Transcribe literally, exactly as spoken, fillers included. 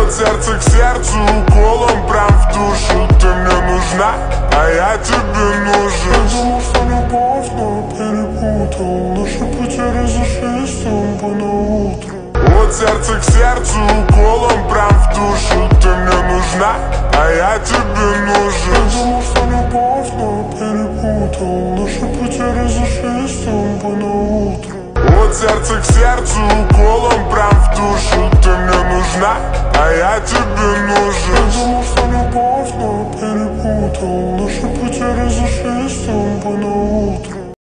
От сердца к сердцу, уколом прям в душу. Ты мне нужна, а я тебе нужен. Я думал, что любовь, но перепутал. Наши пути разошлись с тобой на утро. От сердца к сердцу, уколом прям в душу. Ты мне нужна, а я тебе нужен. Я думал, что любовь, но перепутал. Наши пути разошлись с тобой на утро. От сердца к сердцу, уколом прям в душу. Ты мне нужна, а я тебе нужен. Я думал, что любовь, но перепутал. Наши пути разошлись с тобой на утро.